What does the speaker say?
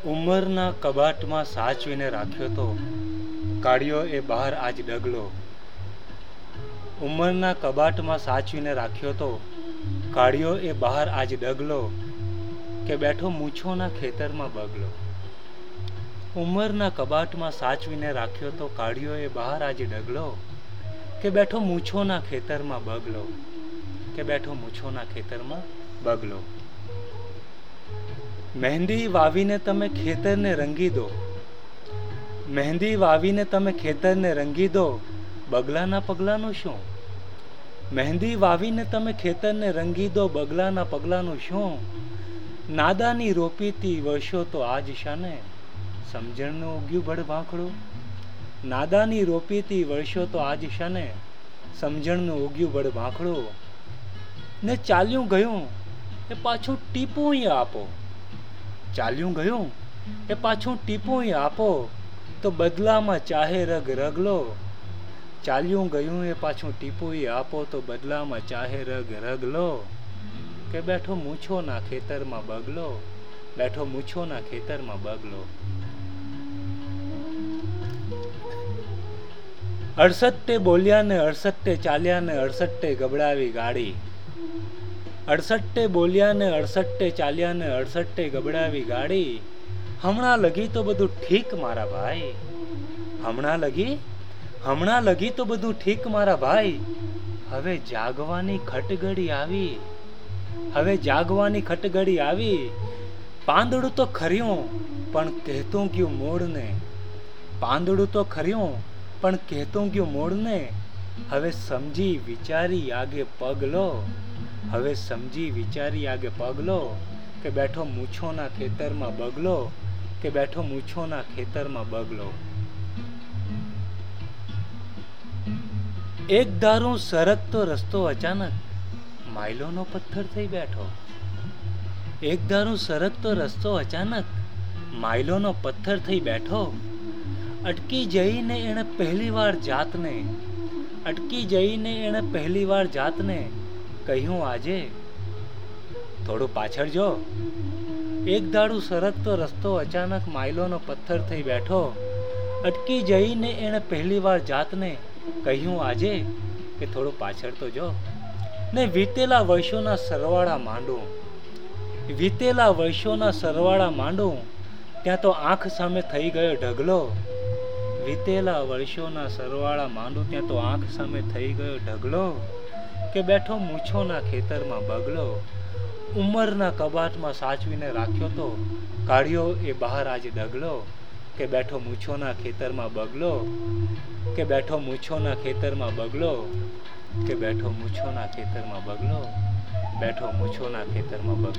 ઉંમરના કબાટમાં સાચવીને રાખ્યો તો કાઢ્યો એ બહાર આજ ડગલો. ઉંમરના કબાટમાં સાચવીને રાખ્યો તો કાઢ્યો એ બહાર આજ ડગલો, કે બેઠો મૂછોના ખેતરમાં બગલો. ઉંમરના કબાટમાં સાચવીને રાખ્યો તો કાઢ્યો એ બહાર આજ ડગલો, કે બેઠો મૂછોના ખેતરમાં બગલો, કે બેઠો મૂછોના ખેતરમાં બગલો. મહેંદી વાવીને તમે ખેતરને રંગી દો, મહેંદી વાવીને તમે ખેતરને રંગી દો, બગલાના પગલાનું શું? મહેંદી વાવીને તમે ખેતરને રંગી દો, બગલાના પગલાનું શું? નાદાની રોપીતી વર્ષો તો આજ શાને, સમજણનું ઉગ્યું ભડ ભાંખડું. નાદાની રોપીતી વર્ષો તો આજ શાને, સમજણનું ઉગ્યું ભડ ભાંખડું. ને ચાલ્યું ગયું એ પાછું ટીપું આપો, ચાલ્યું ગયું એ પાછું ટીપું આપો, તો બદલામાં ચાહે રગ રગલો. ચાલ્યું ગયું એ પાછું ટીપું આપો, તો બદલામાં ચાહે રગ રગલો, કે બેઠો મૂછોના ખેતરમાં બગલો, બેઠો મૂછોના ખેતરમાં બગલો. 68 બોલ્યા ને 68 ચાલ્યા ને 68 ગબડાવી ગાડી. 68 બોલ્યા ને 68 ચાલ્યા ને 68 ગબડાવી ગાડી. હમણાં લગી તો બધું ઠીક મારા ભાઈ, હમણાં લગી તો બધું ઠીક મારા ભાઈ. હવે જાગવાની ખટગડી આવી, હવે જાગવાની ખટગડી આવી. પાંદડું તો ખર્યું પણ કહેતું ગયું મોડને, પાંદડું તો ખર્યું પણ કહેતું ગયું મોડને. હવે સમજી વિચારી આગે પગલો, હવે સમજી વિચારી આગે પગલો, કે બેઠો મૂછોના ખેતરમાં બગલો, કે બેઠો મૂછોના ખેતરમાં બગલો. એક ધારું સરકતો રસ્તો અચાનક માઇલોનો પથ્થર થઈ બેઠો. એક ધારું સરકતો રસ્તો અચાનક માઇલોનો પથ્થર થઈ બેઠો. અટકી જઈને એણે પહેલી વાર જાતને, અટકી જઈને એણે પહેલી વાર જાતને કહ્યું આજે થોડું પાછળ જો. એક ધારું સરકતો રસ્તો અચાનક માઇલોનો પથ્થર થઈ બેઠો. અટકી જઈને એણે પહેલી વાર જાતને કહ્યું આજે કે થોડું પાછળ તો જો. ને વીતેલા વર્ષોના સરવાળા માંડું, વીતેલા વર્ષોના સરવાળા માંડું, ત્યાં તો આંખ સામે થઈ ગયો ઢગલો. વીતેલા વર્ષોના સરવાળા માંડું, ત્યાં તો આંખ સામે થઈ ગયો ઢગલો, કે બેઠો મૂછોના ખેતરમાં બગલો. ઉંમરના કબાટમાં સાચવીને રાખ્યો તો કાઢ્યો એ બહાર આજ ડગલો, કે બેઠો મૂછોના ખેતરમાં બગલો, કે બેઠો મૂછોના ખેતરમાં બગલો, કે બેઠો મૂછોના ખેતરમાં બગલો, બેઠો મૂછોના ખેતરમાં બગલો.